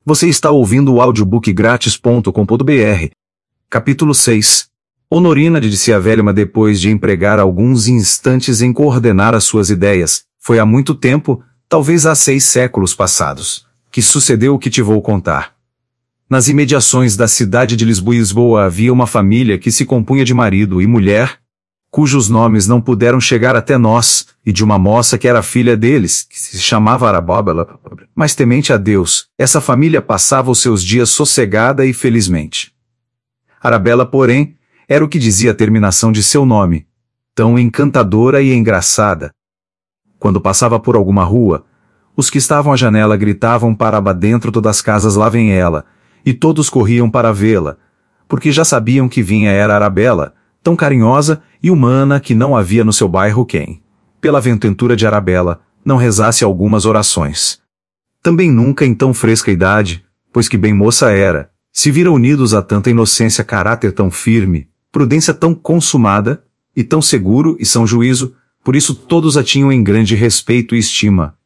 Você está ouvindo o audiobookgratis.com.br. Capítulo 6. Honorina, disse a velha depois de empregar alguns instantes em coordenar as suas ideias. Foi há muito tempo, talvez há 6 séculos passados, que sucedeu o que te vou contar. Nas imediações da cidade de Lisboa havia uma família que se compunha de marido e mulher, cujos nomes não puderam chegar até nós, e de uma moça que era filha deles, que se chamava Arabella, mas temente a Deus, essa família passava os seus dias sossegada e felizmente. Arabella, porém, era o que dizia a terminação de seu nome, tão encantadora e engraçada. Quando passava por alguma rua, os que estavam à janela gritavam para dentro das casas: lá vem ela, e todos corriam para vê-la, porque já sabiam que vinha era Arabella, tão carinhosa e humana que não havia no seu bairro quem, pela ventura de Arabella, não rezasse algumas orações. Também nunca em tão fresca idade, pois que bem moça era, se vira unidos a tanta inocência, caráter tão firme, prudência tão consumada, e tão seguro e são juízo, por isso todos a tinham em grande respeito e estima.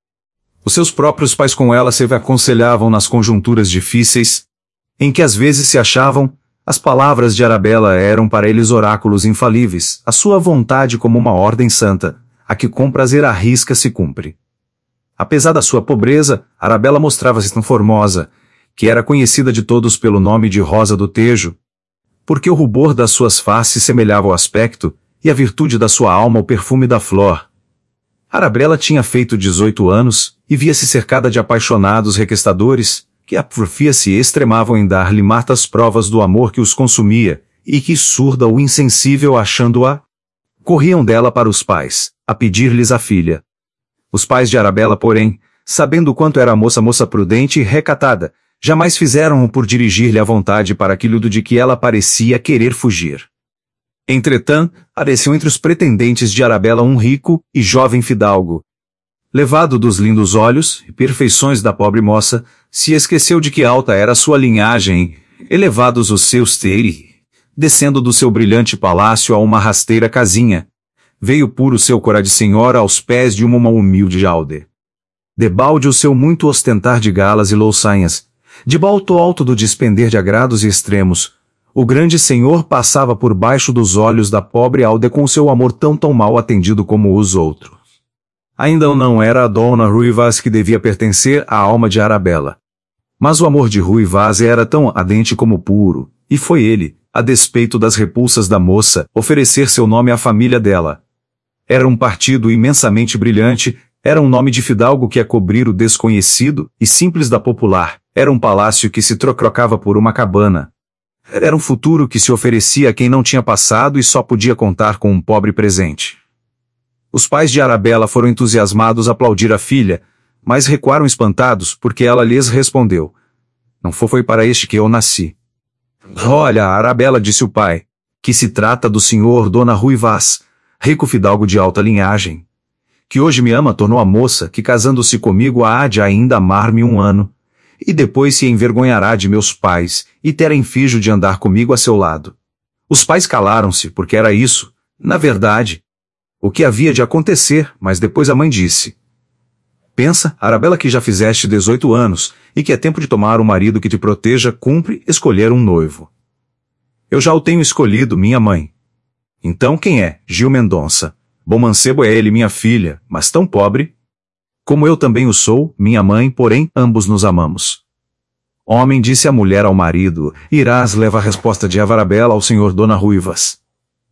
Os seus próprios pais com ela se aconselhavam nas conjunturas difíceis, em que às vezes se achavam. As palavras de Arabella eram para eles oráculos infalíveis, a sua vontade como uma ordem santa, a que com prazer à risca se cumpre. Apesar da sua pobreza, Arabella mostrava-se tão formosa, que era conhecida de todos pelo nome de Rosa do Tejo, porque o rubor das suas faces semelhava ao aspecto, e a virtude da sua alma ao perfume da flor. Arabella tinha feito 18 anos, e via-se cercada de apaixonados requestadores, que a porfia se extremavam em dar-lhe matas provas do amor que os consumia, e que, surda ou insensível achando-a, corriam dela para os pais, a pedir-lhes a filha. Os pais de Arabella, porém, sabendo quanto era a moça prudente e recatada, jamais fizeram-o por dirigir-lhe a vontade para aquilo de que ela parecia querer fugir. Entretanto, apareceu entre os pretendentes de Arabella um rico e jovem fidalgo. Levado dos lindos olhos e perfeições da pobre moça, se esqueceu de que alta era sua linhagem, elevados os seus teire, descendo do seu brilhante palácio a uma rasteira casinha. Veio puro seu cora de senhora aos pés de uma humilde alde. Debalde o seu muito ostentar de galas e louçanhas, de balto alto do despender de agrados e extremos, o grande senhor passava por baixo dos olhos da pobre alde com o seu amor tão mal atendido como os outros. Ainda não era a Dona Rui Vaz que devia pertencer à alma de Arabella. Mas o amor de Rui Vaz era tão ardente como puro, e foi ele, a despeito das repulsas da moça, oferecer seu nome à família dela. Era um partido imensamente brilhante, era um nome de fidalgo que a cobrir o desconhecido e simples da popular, era um palácio que se trocava por uma cabana. Era um futuro que se oferecia a quem não tinha passado e só podia contar com um pobre presente. Os pais de Arabella foram entusiasmados a aplaudir a filha, mas recuaram espantados porque ela lhes respondeu: não foi para este que eu nasci. Olha, Arabella, disse o pai, que se trata do senhor Dona Rui Vaz, rico fidalgo de alta linhagem, que hoje me ama, tornou a moça, que casando-se comigo há de ainda amar-me 1 ano, e depois se envergonhará de meus pais, e terá enfijo de andar comigo a seu lado. Os pais calaram-se, porque era isso, na verdade, o que havia de acontecer, mas depois a mãe disse: pensa, Arabella, que já fizeste 18 anos, e que é tempo de tomar um marido que te proteja, cumpre escolher um noivo. Eu já o tenho escolhido, minha mãe. Então quem é? Gil Mendonça. Bom mancebo é ele, minha filha, mas tão pobre. Como eu também o sou, minha mãe, porém, ambos nos amamos. Homem, disse a mulher ao marido, irás leva a resposta de Arabella ao senhor Dona Ruivas.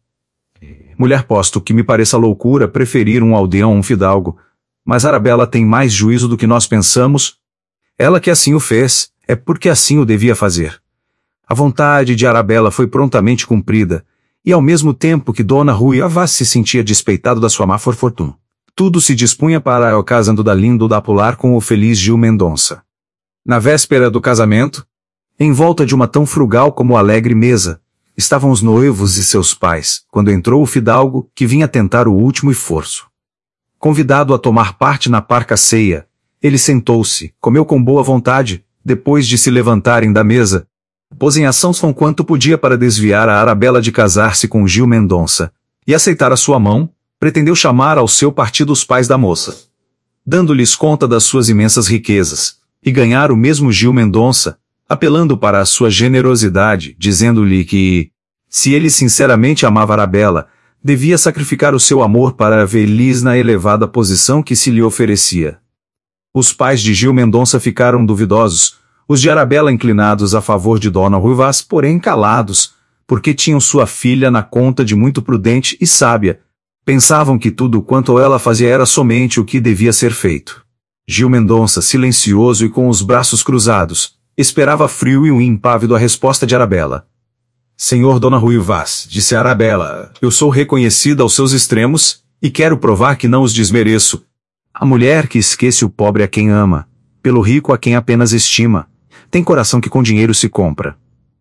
Mulher, posto que me pareça loucura preferir um aldeão a um fidalgo, mas Arabella tem mais juízo do que nós pensamos. Ela que assim o fez, é porque assim o devia fazer. A vontade de Arabella foi prontamente cumprida, e ao mesmo tempo que Dona Rui Vaz se sentia despeitado da sua má fortuna, tudo se dispunha para o casando da lindo da pular com o feliz Gil Mendonça. Na véspera do casamento, em volta de uma tão frugal como alegre mesa, estavam os noivos e seus pais, quando entrou o fidalgo, que vinha tentar o último esforço. Convidado a tomar parte na parca ceia, ele sentou-se, comeu com boa vontade, depois de se levantarem da mesa, pôs em ação com quanto podia para desviar a Arabella de casar-se com Gil Mendonça, e aceitar a sua mão, pretendeu chamar ao seu partido os pais da moça, dando-lhes conta das suas imensas riquezas, e ganhar o mesmo Gil Mendonça, apelando para a sua generosidade, dizendo-lhe que, se ele sinceramente amava Arabella, devia sacrificar o seu amor para vê-los na elevada posição que se lhe oferecia. Os pais de Gil Mendonça ficaram duvidosos, os de Arabella inclinados a favor de Dona Rui Vaz, porém calados, porque tinham sua filha na conta de muito prudente e sábia. Pensavam que tudo quanto ela fazia era somente o que devia ser feito. Gil Mendonça, silencioso e com os braços cruzados, esperava frio e impávido a resposta de Arabella. Senhor Dona Rui Vaz, disse Arabella, eu sou reconhecida aos seus extremos, e quero provar que não os desmereço. A mulher que esquece o pobre a quem ama, pelo rico a quem apenas estima, tem coração que com dinheiro se compra.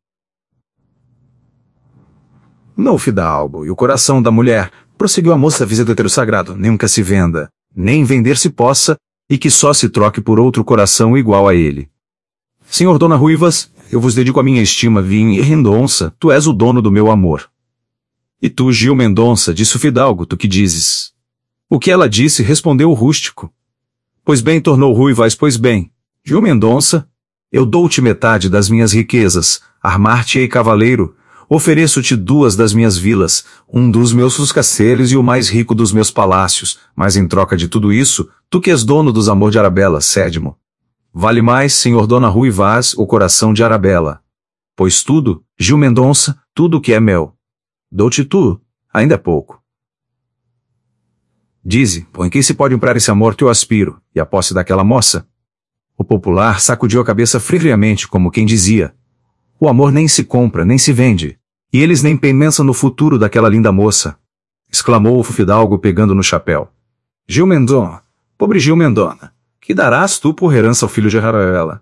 Não, fidalgo, e o coração da mulher, prosseguiu a moça visita do sagrado, nunca se venda, nem vender se possa, e que só se troque por outro coração igual a ele. Senhor Dona Ruivas, eu vos dedico a minha estima, Vim e Mendonça, tu és o dono do meu amor. E tu, Gil Mendonça, disse o fidalgo, tu que dizes? O que ela disse, respondeu o rústico. Pois bem, tornou Ruivas, pois bem, Gil Mendonça, eu dou-te metade das minhas riquezas, armar-te-ei cavaleiro, ofereço-te 2 das minhas vilas, um dos meus castelos e o mais rico dos meus palácios, mas em troca de tudo isso, tu que és dono dos amor de Arabella, cede-mo. Vale mais, senhor Dona Rui Vaz, o coração de Arabella. Pois tudo, Gil Mendonça, tudo que é meu. Dou-te tu, ainda é pouco. Dize, em quem se pode comprar esse amor que eu aspiro, e a posse daquela moça? O popular sacudiu a cabeça friamente como quem dizia, o amor nem se compra, nem se vende, e eles nem pensam no futuro daquela linda moça. Exclamou o fidalgo pegando no chapéu. Gil Mendonça, pobre Gil Mendonça, que darás tu por herança ao filho de Arabella?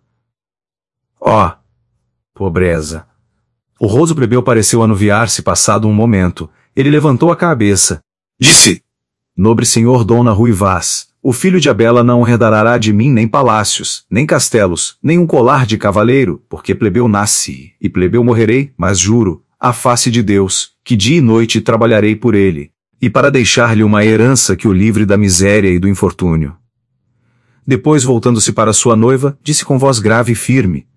Ó, pobreza! O roso plebeu pareceu anuviar-se passado um momento. Ele levantou a cabeça. Disse, nobre senhor Dona Rui Vaz, o filho de Abela não herdará de mim nem palácios, nem castelos, nem um colar de cavaleiro, porque plebeu nasci, e plebeu morrerei, mas juro, à face de Deus, que dia e noite trabalharei por ele, e para deixar-lhe uma herança que o livre da miséria e do infortúnio. Depois, voltando-se para sua noiva, disse com voz grave e firme.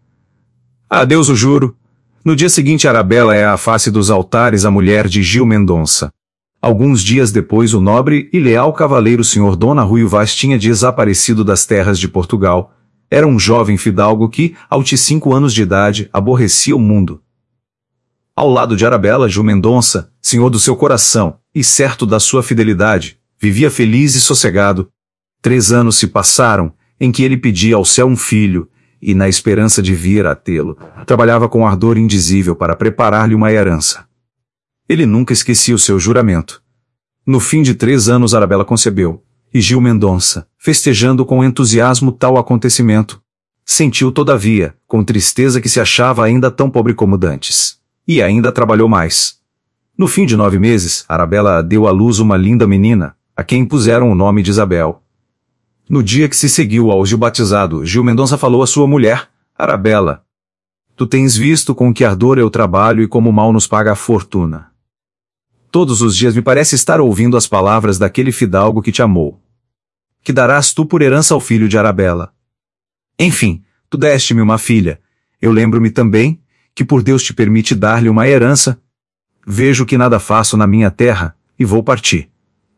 A Deus o juro. No dia seguinte Arabella é à face dos altares a mulher de Gil Mendonça. Alguns dias depois o nobre e leal cavaleiro Sr. Dona Rui Vaz tinha desaparecido das terras de Portugal. Era um jovem fidalgo que, aos 5 anos de idade, aborrecia o mundo. Ao lado de Arabella, Gil Mendonça, senhor do seu coração, e certo da sua fidelidade, vivia feliz e sossegado. 3 anos se passaram, em que ele pedia ao céu um filho, e na esperança de vir a tê-lo, trabalhava com ardor indizível para preparar-lhe uma herança. Ele nunca esquecia o seu juramento. No fim de 3 anos Arabella concebeu, e Gil Mendonça, festejando com entusiasmo tal acontecimento, sentiu todavia, com tristeza que se achava ainda tão pobre como dantes. E ainda trabalhou mais. No fim de 9 meses, Arabella deu à luz uma linda menina, a quem puseram o nome de Isabel. No dia que se seguiu ao Gil batizado, Gil Mendonça falou à sua mulher, Arabella, tu tens visto com que ardor eu trabalho e como mal nos paga a fortuna. Todos os dias me parece estar ouvindo as palavras daquele fidalgo que te amou. Que darás tu por herança ao filho de Arabella? Enfim, tu deste-me uma filha. Eu lembro-me também, que por Deus te permite dar-lhe uma herança. Vejo que nada faço na minha terra, e vou partir.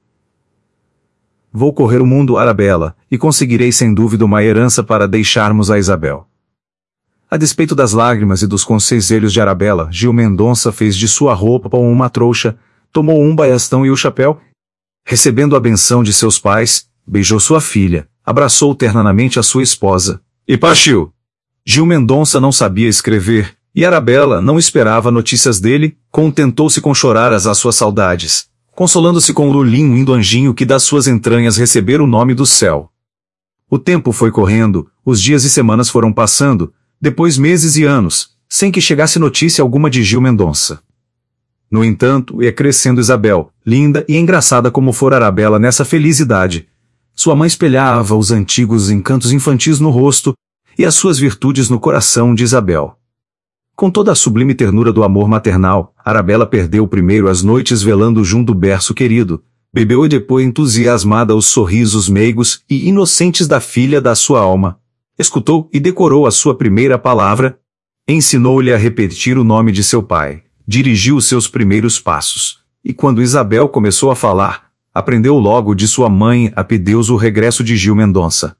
Vou correr o mundo, Arabella, e conseguirei sem dúvida uma herança para deixarmos a Isabel. A despeito das lágrimas e dos conselhos de Arabella, Gil Mendonça fez de sua roupa uma trouxa, tomou um baiastão e o chapéu. Recebendo a benção de seus pais, beijou sua filha, abraçou ternamente a sua esposa, e partiu. Gil Mendonça não sabia escrever, e Arabella não esperava notícias dele, contentou-se com chorar as suas saudades, consolando-se com o lulinho indo anjinho que das suas entranhas recebera o nome do céu. O tempo foi correndo, os dias e semanas foram passando, depois meses e anos, sem que chegasse notícia alguma de Gil Mendonça. No entanto, ia crescendo Isabel, linda e engraçada como fora Arabella nessa feliz idade. Sua mãe espelhava os antigos encantos infantis no rosto, e as suas virtudes no coração de Isabel. Com toda a sublime ternura do amor maternal, Arabella perdeu primeiro as noites velando junto do berço querido, bebeu e depois entusiasmada os sorrisos meigos e inocentes da filha da sua alma. Escutou e decorou a sua primeira palavra. Ensinou-lhe a repetir o nome de seu pai. Dirigiu os seus primeiros passos. E quando Isabel começou a falar, aprendeu logo de sua mãe a pedeus o regresso de Gil Mendonça.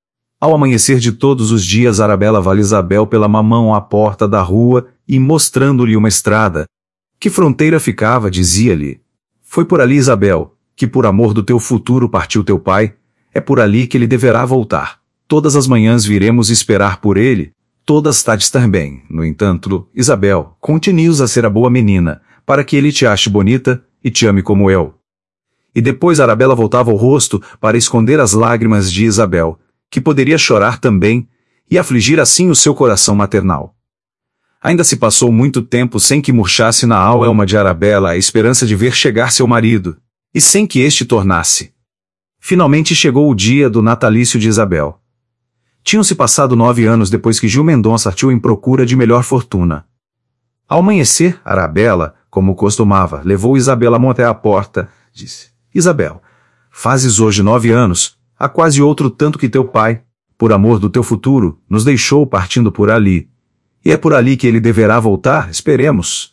Ao amanhecer de todos os dias, Arabella vai Isabel pela mão à porta da rua e mostrando-lhe uma estrada. Que fronteira ficava, dizia-lhe. Foi por ali, Isabel, que por amor do teu futuro partiu teu pai. É por ali que ele deverá voltar. Todas as manhãs viremos esperar por ele, todas tardes também. No entanto, Isabel, continues a ser a boa menina, para que ele te ache bonita e te ame como eu. E depois Arabella voltava o rosto para esconder as lágrimas de Isabel, que poderia chorar também, e afligir assim o seu coração maternal. Ainda se passou muito tempo sem que murchasse na alma de Arabella a esperança de ver chegar seu marido, e sem que este tornasse. Finalmente chegou o dia do natalício de Isabel. Tinham-se passado 9 anos depois que Gil Mendonça partiu em procura de melhor fortuna. Ao amanhecer, Arabella, como costumava, levou Isabel até a porta, disse: Isabel, fazes hoje 9 anos, há quase outro tanto que teu pai, por amor do teu futuro, nos deixou partindo por ali. E é por ali que ele deverá voltar, esperemos.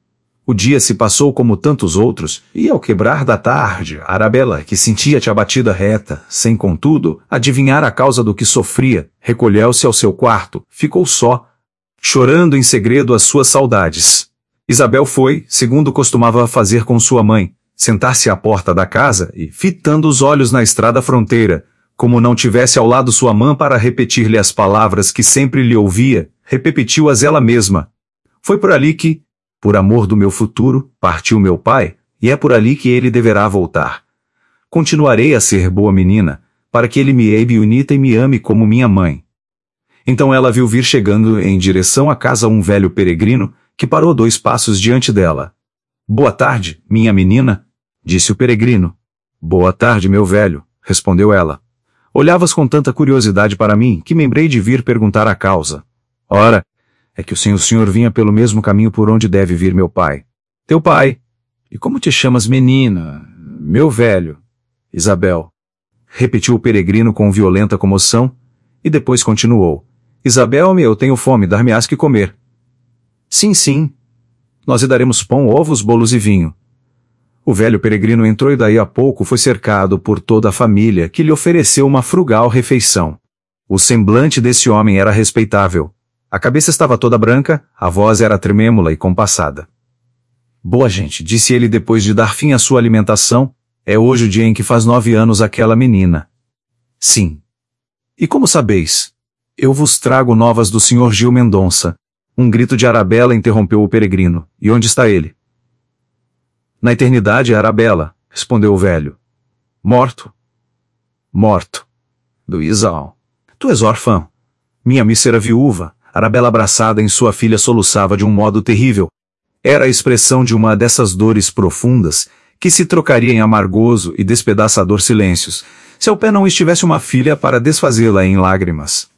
O dia se passou como tantos outros, e ao quebrar da tarde, Arabella, que sentia-te abatida reta, sem contudo adivinhar a causa do que sofria, recolheu-se ao seu quarto, ficou só, chorando em segredo as suas saudades. Isabel foi, segundo costumava fazer com sua mãe, sentar-se à porta da casa e, fitando os olhos na estrada fronteira, como não tivesse ao lado sua mãe para repetir-lhe as palavras que sempre lhe ouvia, repetiu-as ela mesma. Foi por ali que, por amor do meu futuro, partiu meu pai, e é por ali que ele deverá voltar. Continuarei a ser boa menina, para que ele me ame unita e me ame como minha mãe. Então ela viu vir chegando em direção à casa um velho peregrino, que parou 2 passos diante dela. Boa tarde, minha menina, disse o peregrino. Boa tarde, meu velho, respondeu ela. Olhavas com tanta curiosidade para mim, que me lembrei de vir perguntar a causa. Ora, é que o senhor vinha pelo mesmo caminho por onde deve vir meu pai. Teu pai. E como te chamas, menina? Meu velho. Isabel. Repetiu o peregrino com violenta comoção, e depois continuou. Isabel, eu tenho fome, dar-me-ás que comer. Sim, sim. Nós lhe daremos pão, ovos, bolos e vinho. O velho peregrino entrou e daí a pouco foi cercado por toda a família, que lhe ofereceu uma frugal refeição. O semblante desse homem era respeitável. A cabeça estava toda branca, a voz era tremêmula e compassada. Boa gente, disse ele depois de dar fim à sua alimentação, é hoje o dia em que faz 9 anos aquela menina. Sim. E como sabeis? Eu vos trago novas do senhor Gil Mendonça. Um grito de Arabella interrompeu o peregrino. E onde está ele? Na eternidade, Arabella, respondeu o velho. Morto. Morto. Luísa, tu és órfã. Minha mísera viúva. Arabella, abraçada em sua filha, soluçava de um modo terrível. Era a expressão de uma dessas dores profundas, que se trocaria em amargoso e despedaçador silêncios, se ao pé não estivesse uma filha para desfazê-la em lágrimas.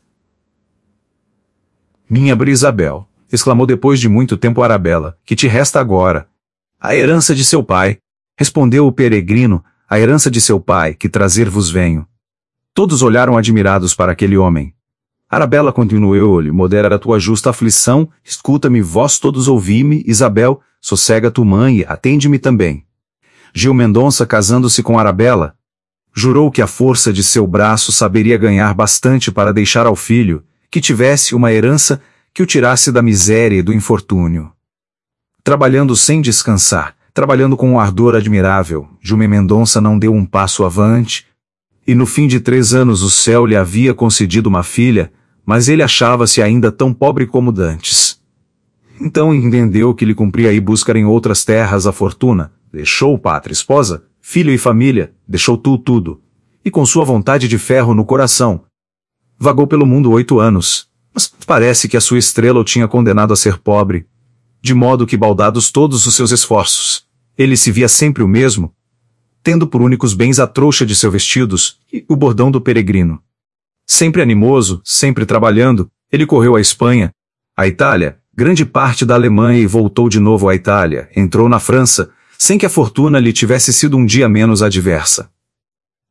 Minha Isabel, exclamou depois de muito tempo Arabella, que te resta agora? A herança de seu pai, respondeu o peregrino, a herança de seu pai, que trazer-vos venho. Todos olharam admirados para aquele homem. Arabella continuou-lhe, modera a tua justa aflição, escuta-me vós todos ouvi-me, Isabel, sossega tu mãe e atende-me também. Gil Mendonça, casando-se com Arabella, jurou que a força de seu braço saberia ganhar bastante para deixar ao filho, que tivesse uma herança que o tirasse da miséria e do infortúnio. Trabalhando sem descansar, trabalhando com um ardor admirável, Gil Mendonça não deu um passo avante, e no fim de 3 anos o céu lhe havia concedido uma filha, mas ele achava-se ainda tão pobre como dantes. Então entendeu que lhe cumpria ir buscar em outras terras a fortuna, deixou pátria, esposa, filho e família, deixou tudo, e com sua vontade de ferro no coração, vagou pelo mundo 8 anos, mas parece que a sua estrela o tinha condenado a ser pobre, de modo que, baldados todos os seus esforços, ele se via sempre o mesmo, tendo por únicos bens a trouxa de seus vestidos e o bordão do peregrino. Sempre animoso, sempre trabalhando, ele correu à Espanha, à Itália, grande parte da Alemanha e voltou de novo à Itália, entrou na França, sem que a fortuna lhe tivesse sido um dia menos adversa.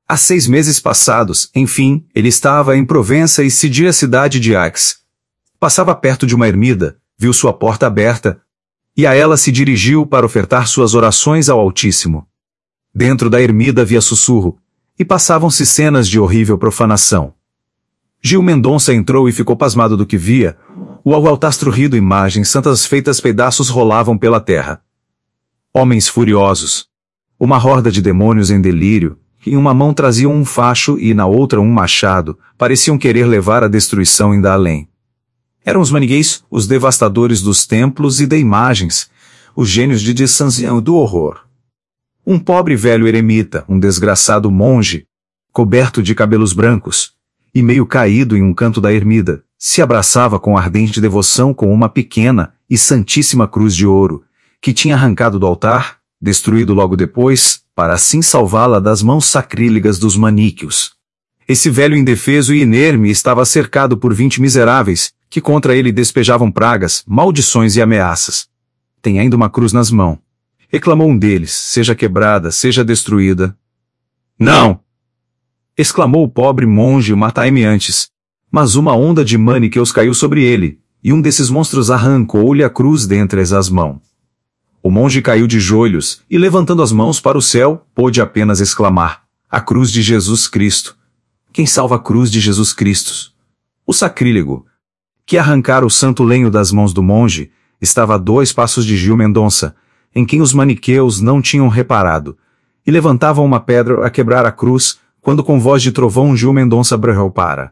Há 6 meses passados, enfim, ele estava em Provença e cedia a cidade de Aix. Passava perto de uma ermida, viu sua porta aberta, e a ela se dirigiu para ofertar suas orações ao Altíssimo. Dentro da ermida havia sussurro, e passavam-se cenas de horrível profanação. Gil Mendonça entrou e ficou pasmado do que via. O alvastro rido imagens santas feitas pedaços rolavam pela terra. Homens furiosos. Uma horda de demônios em delírio, que em uma mão traziam um facho e na outra um machado, pareciam querer levar a destruição ainda além. Eram os manigueis, os devastadores dos templos e de imagens, os gênios de Saint-Jean do horror. Um pobre velho eremita, um desgraçado monge, coberto de cabelos brancos, e meio caído em um canto da ermida, se abraçava com ardente devoção com uma pequena e santíssima cruz de ouro, que tinha arrancado do altar, destruído logo depois, para assim salvá-la das mãos sacrílegas dos maníquios. Esse velho indefeso e inerme estava cercado por 20 miseráveis, que contra ele despejavam pragas, maldições e ameaças. Tem ainda uma cruz nas mãos. Reclamou um deles, seja quebrada, seja destruída. Não! Exclamou o pobre monge, matai-me antes. Mas uma onda de maniqueus caiu sobre ele, e um desses monstros arrancou-lhe a cruz dentre as mãos. O monge caiu de joelhos, e levantando as mãos para o céu, pôde apenas exclamar, a cruz de Jesus Cristo. Quem salva a cruz de Jesus Cristo? O sacrílego, que arrancara o santo lenho das mãos do monge, estava a 2 passos de Gil Mendonça, em quem os maniqueus não tinham reparado, e levantavam uma pedra a quebrar a cruz, quando com voz de trovão Gil Mendonça berrou para.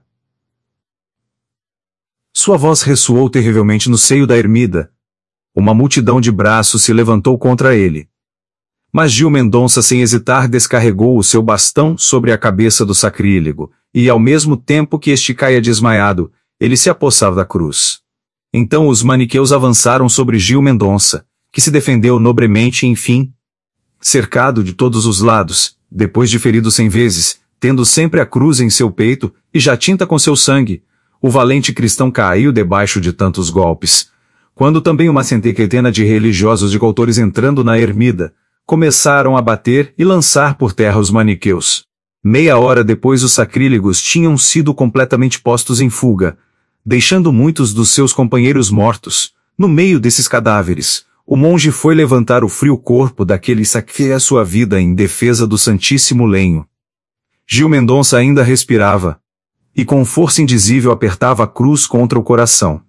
Sua voz ressoou terrivelmente no seio da ermida. Uma multidão de braços se levantou contra ele. Mas Gil Mendonça sem hesitar descarregou o seu bastão sobre a cabeça do sacrílego, e ao mesmo tempo que este caia desmaiado, ele se apossava da cruz. Então os maniqueus avançaram sobre Gil Mendonça, que se defendeu nobremente e enfim, cercado de todos os lados, depois de ferido 100 vezes, tendo sempre a cruz em seu peito, e já tinta com seu sangue, o valente cristão caiu debaixo de tantos golpes. Quando também uma centena de religiosos de coutores entrando na ermida, começaram a bater e lançar por terra os maniqueus. Meia hora depois os sacrílegos tinham sido completamente postos em fuga, deixando muitos dos seus companheiros mortos. No meio desses cadáveres, o monge foi levantar o frio corpo daquele que sacrifica a sua vida em defesa do santíssimo lenho. Gil Mendonça ainda respirava, e com força indizível apertava a cruz contra o coração.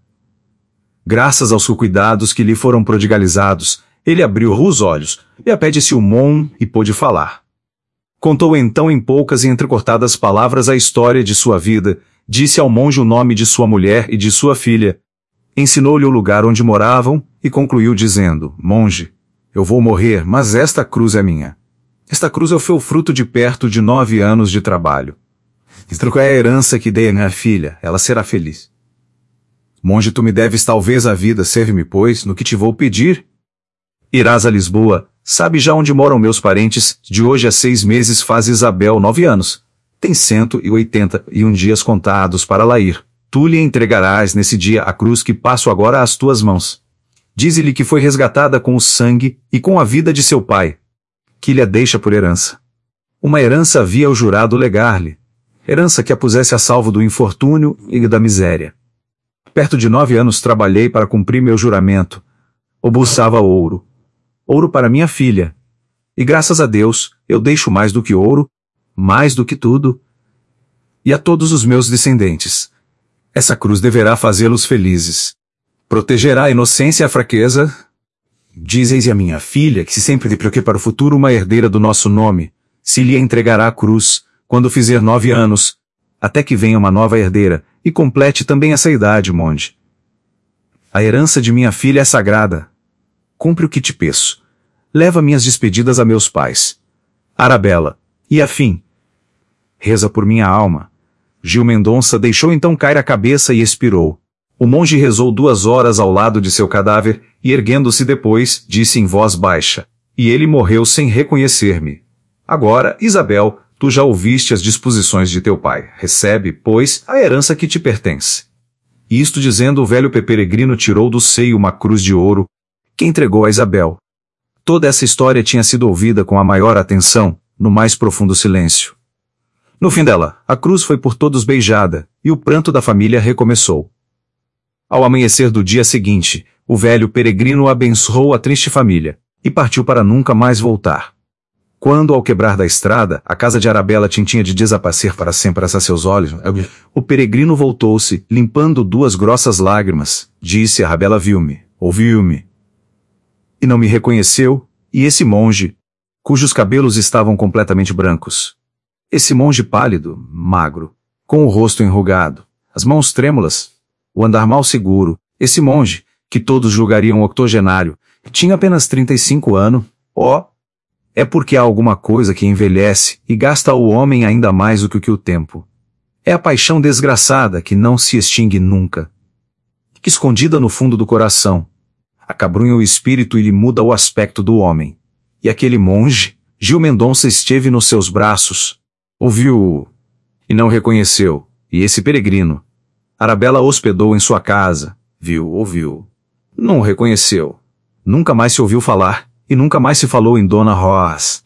Graças aos cuidados que lhe foram prodigalizados, ele abriu os olhos, e a pé de Silmon, e pôde falar. Contou então em poucas e entrecortadas palavras a história de sua vida, disse ao monge o nome de sua mulher e de sua filha, ensinou-lhe o lugar onde moravam, e concluiu dizendo, monge, eu vou morrer, mas esta cruz é minha. Esta cruz foi o fruto de perto de 9 anos de trabalho. Isto é a herança que dei a minha filha, ela será feliz. Monge, tu me deves talvez a vida, serve-me, pois, no que te vou pedir. Irás a Lisboa, sabe já onde moram meus parentes, de hoje a 6 meses faz Isabel 9 anos. Tem 181 dias contados para lá ir. Tu lhe entregarás nesse dia a cruz que passo agora às tuas mãos. Dize-lhe que foi resgatada com o sangue e com a vida de seu pai, que lhe a deixa por herança. Uma herança havia o jurado legar-lhe, herança que a pusesse a salvo do infortúnio e da miséria. Perto de 9 anos trabalhei para cumprir meu juramento. Obuçava ouro. Ouro para minha filha. E graças a Deus, eu deixo mais do que ouro, mais do que tudo, e a todos os meus descendentes. Essa cruz deverá fazê-los felizes. Protegerá a inocência e a fraqueza. Dizeis a minha filha que se sempre preocupe para o futuro uma herdeira do nosso nome, se lhe entregará a cruz, quando fizer 9 anos, até que venha uma nova herdeira, e complete também essa idade, monge. A herança de minha filha é sagrada. Cumpre o que te peço. Leva minhas despedidas a meus pais. Arabella. E afim. Reza por minha alma. Gil Mendonça deixou então cair a cabeça e expirou. O monge rezou 2 horas ao lado de seu cadáver, e erguendo-se depois, disse em voz baixa, e ele morreu sem reconhecer-me. Agora, Isabel, tu já ouviste as disposições de teu pai. Recebe, pois, a herança que te pertence. Isto dizendo, o velho peregrino tirou do seio uma cruz de ouro, que entregou a Isabel. Toda essa história tinha sido ouvida com a maior atenção, no mais profundo silêncio. No fim dela, a cruz foi por todos beijada, e o pranto da família recomeçou. Ao amanhecer do dia seguinte, o velho peregrino abençoou a triste família, e partiu para nunca mais voltar. Quando, ao quebrar da estrada, a casa de Arabella tinha de desaparecer para sempre a seus olhos, o peregrino voltou-se, limpando 2 grossas lágrimas, disse: Arabella viu-me, ouviu-me, e não me reconheceu, e esse monge, cujos cabelos estavam completamente brancos. Esse monge pálido, magro, com o rosto enrugado, as mãos trêmulas, o andar mal seguro, esse monge, que todos julgariam octogenário, tinha apenas 35 anos, é porque há alguma coisa que envelhece e gasta o homem ainda mais do que o tempo. É a paixão desgraçada que não se extingue nunca. Que escondida no fundo do coração, acabrunha o espírito e lhe muda o aspecto do homem. E aquele monge, Gil Mendonça, esteve nos seus braços, ouviu-o, e não reconheceu, e esse peregrino, Arabella hospedou em sua casa, ouviu, não o reconheceu. Nunca mais se ouviu falar, e nunca mais se falou em Dona Rosa.